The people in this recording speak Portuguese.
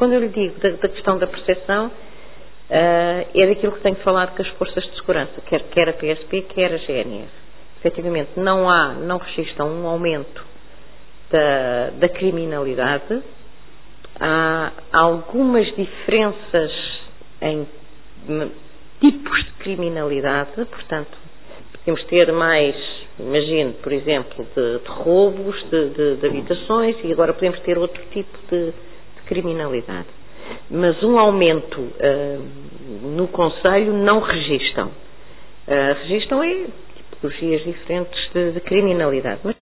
quando eu lhe digo da questão da percepção, é daquilo que tenho falado com as forças de segurança, quer a PSP, quer a GNR. Efetivamente, não registram um aumento da criminalidade. Há algumas diferenças em tipos de criminalidade, portanto, podemos ter mais, imagino, por exemplo, de roubos de habitações, e agora podemos ter outro tipo de criminalidade. Mas um aumento no concelho não registram. Registram tipologias diferentes de criminalidade.